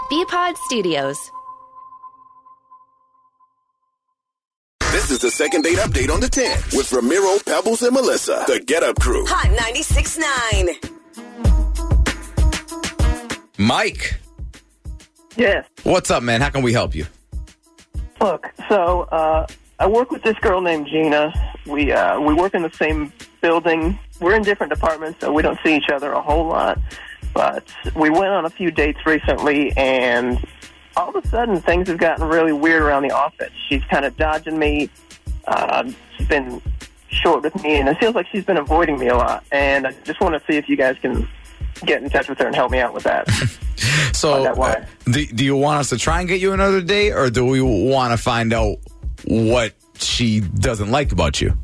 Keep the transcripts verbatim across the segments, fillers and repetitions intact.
B-Pod Studios. This is the second date update on the ten with Ramiro, Pebbles, and Melissa. The Get Up Crew. Hot ninety-six point nine. Mike. Yes. What's up, man? How can we help you? Look, so uh, I work with this girl named Gina. We uh, we work in the same building. We're in different departments, so we don't see each other a whole lot. But we went on a few dates recently, and all of a sudden things have gotten really weird around the office. She's kind of dodging me. Uh, she's been short with me, and it feels like she's been avoiding me a lot. And I just want to see if you guys can get in touch with her and help me out with that. So, uh, do, do you want us to try and get you another date, or do we want to find out what she doesn't like about you?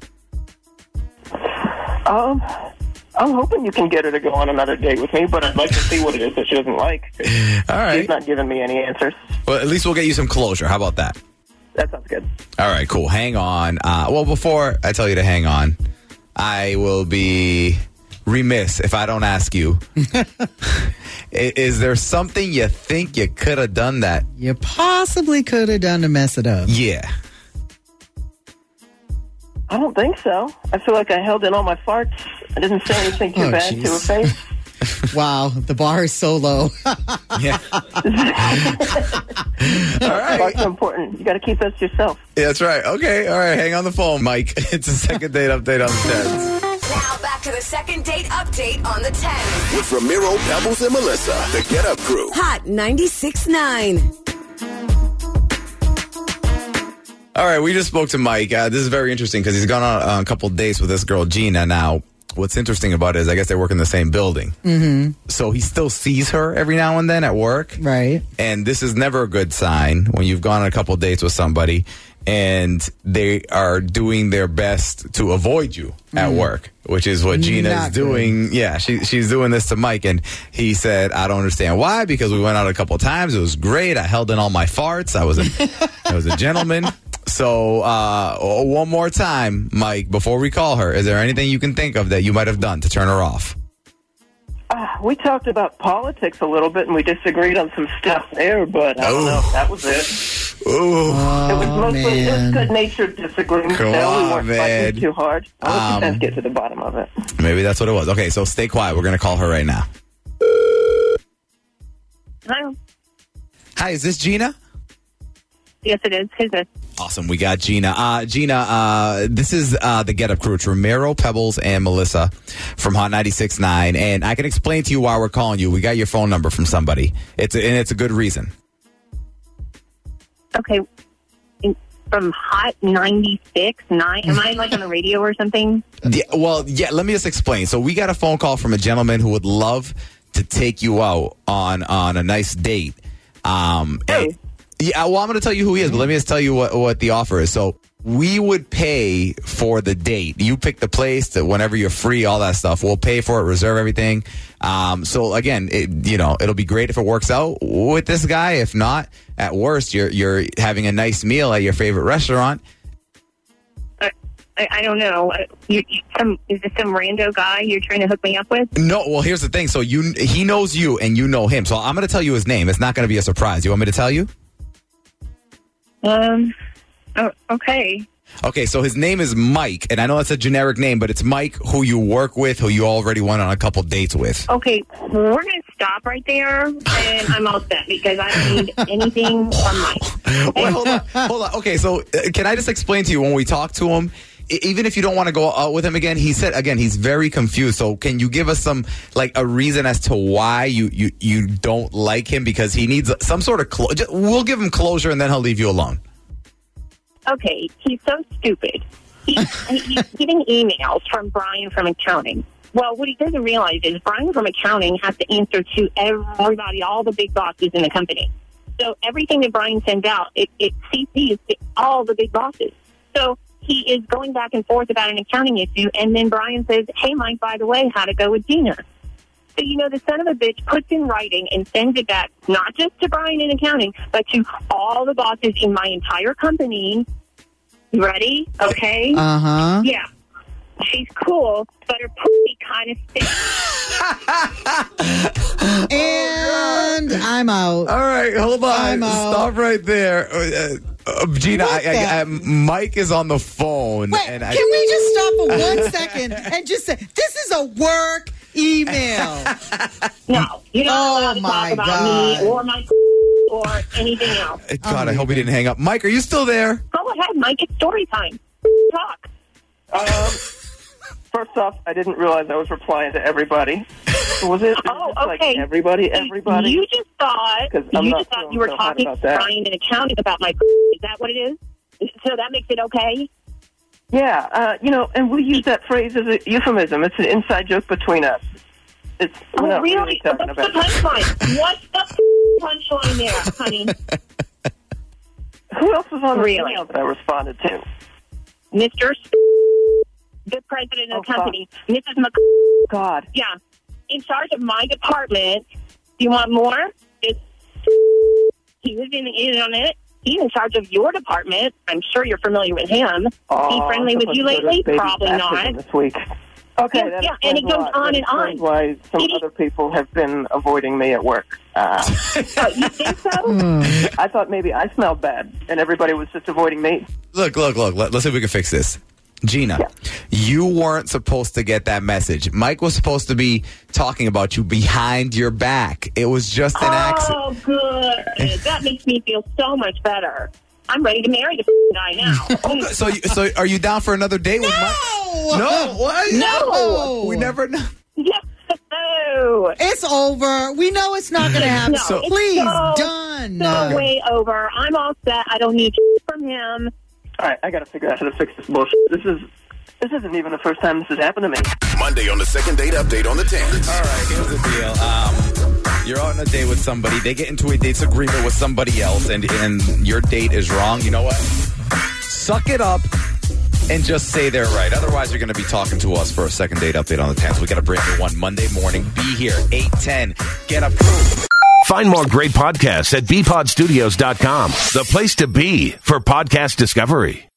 Um, I'm hoping you can get her to go on another date with me, but I'd like to see what it is that she doesn't like. All right. She's not giving me any answers. Well, at least we'll get you some closure. How about that? That sounds good. All right, cool. Hang on. Uh, well, before I tell you to hang on, I will be remiss if I don't ask you. Is there something you think you could have done that you possibly could have done to mess it up? Yeah. I don't think so. I feel like I held in all my farts. I didn't say anything too Oh, bad geez. to her face. Wow, the bar is so low. Yeah. All right. Farts are important. You got to keep those to yourself. Yeah, that's right. Okay. All right. Hang on the phone, Mike. It's a second date update on the tens. Now back to the second date update on the ten. With Ramiro, Pebbles, and Melissa. The Get Up Crew. Hot ninety-six point nine. All right, we just spoke to Mike. Uh, this is very interesting because he's gone on uh, a couple of dates with this girl, Gina. Now, what's interesting about it is I guess they work in the same building. Mm-hmm. So he still sees her every now and then at work. Right. And this is never a good sign when you've gone on a couple of dates with somebody and they are doing their best to avoid you at Mm. work, which is what Gina Not is doing. good. Yeah, she, she's doing this to Mike. And he said, I don't understand why, because we went out a couple of times. It was great. I held in all my farts. I was a, I was a gentleman. So uh, one more time, Mike, before we call her, is there anything you can think of that you might have done to turn her off? Uh, we talked about politics a little bit, and we disagreed on some stuff there, but I don't Oh. know if that was it. Ooh. It was mostly it was man. good-natured disagreement. Come no, we on, weren't man. fighting too hard. I was Um, just trying to get to the bottom of it. Maybe that's what it was. Okay, so stay quiet. We're going to call her right now. Hello. Hi, is this Gina? Yes, it is. Who's this? Awesome. We got Gina. Uh, Gina, uh, this is uh, the Get Up Crew. It's Ramiro, Pebbles, and Melissa from Hot ninety-six point nine. And I can explain to you why we're calling you. We got your phone number from somebody. It's a, and it's a good reason. Okay. In- From Hot ninety-six point nine. Am I like on the radio or something? Yeah, well, yeah, let me just explain. So we got a phone call from a gentleman who would love to take you out on, on a nice date. Um, and- Yeah, well, I'm going to tell you who he is, but let me just tell you what, what the offer is. So we would pay for the date. You pick the place, that whenever you're free, all that stuff. We'll pay for it, reserve everything. Um, so again, it, you know, it'll be great if it works out with this guy. If not, at worst, you're you're having a nice meal at your favorite restaurant. I, I, I don't know. Uh, You, you, some is this some rando guy you're trying to hook me up with? No, well, here's the thing. So you he knows you and you know him. So I'm going to tell you his name. It's not going to be a surprise. You want me to tell you? Um. Oh, okay. Okay, so his name is Mike, and I know it's a generic name, but it's Mike who you work with, who you already went on a couple dates with. Okay. We're gonna stop right there, and I'm all set because I don't need anything from Mike. Wait, hold on, hold on. Okay, so uh, can I just explain to you when we talk to him, e- even if you don't want to go out with him again, he said, again, he's very confused. So can you give us some, like, a reason as to why you, you, you don't like him? Because he needs some sort of closure. We'll give him closure, and then he'll leave you alone. Okay, he's so stupid. He, he's getting emails from Brian from accounting. Well, what he doesn't realize is Brian from accounting has to answer to everybody, all the big bosses in the company. So everything that Brian sends out, it, it C Cs to all the big bosses. So he is going back and forth about an accounting issue, and then Brian says, hey, Mike, by the way, how'd it go with Gina? So, you know, the son of a bitch puts in writing and sends it back, not just to Brian in accounting, but to all the bosses in my entire company. You ready? Okay? Uh-huh. Yeah. She's cool, but her pussy kind of stinks. And I'm out. All right, hold on. I'm out. Stop right there. Uh, uh, Gina, I, I, I, Mike is on the phone. Wait, and can I, we just stop for one second and just say, this is a work email? No, you're not Oh, allowed to my talk about God. me or my or anything else. God, I hope he didn't hang up. Mike, are you still there? Go ahead, Mike. It's story time. Talk. Um, first off, I didn't realize I was replying to everybody. Was it? Oh, was it like okay. everybody, everybody? You just thought 'Cause I'm you not just thought feeling you were so hot talking about to that. Brian in accounting about my. Is that what it is? So that makes it okay? Yeah, uh, you know, and we use that phrase as a euphemism. It's an inside joke between us. It's we're Oh, not really? really talking What's the about. punchline? What's the punchline there, honey? Who else was on the Really? email that I responded to? Mister the president of Oh, the company, fuck. Missus Mc. God. Yeah, in charge of my department. Do you want more? It's, he was in, in on it. He's in charge of your department. I'm sure you're familiar with him. Oh, Be friendly with someone you put his lately? baby Probably baptism not. This week. Okay, Yeah, that yeah, explains and it a goes lot. on That and on. explains why some It- other people have been avoiding me at work. Uh, Oh, you think so? I thought maybe I smelled bad, and everybody was just avoiding me. Look, look, look. Let, let's see if we can fix this. Gina, Yeah. you weren't supposed to get that message. Mike was supposed to be talking about you behind your back. It was just an accident. Oh, good. That makes me feel so much better. I'm ready to marry the guy now. Oh, good. So, you- so are you down for another date with Mike? No! No, what? No. We never know. No. It's over. We know it's not going to happen. No, so it's please, so- done. So way over. I'm all set. I don't need from him. All right, I got to figure out how to fix this bullshit. This is this isn't even the first time this has happened to me. Monday on the second date update on the tenth. All right, here's the deal. Um, you're on a date with somebody. They get into a disagreement with somebody else, and, and your date is wrong. You know what? Suck it up and just say they're right. Otherwise, you're going to be talking to us for a second date update on the tenth. We got a brand new one Monday morning. Be here, eight ten. Get up, crew. Find more great podcasts at b pod studios dot com, the place to be for podcast discovery.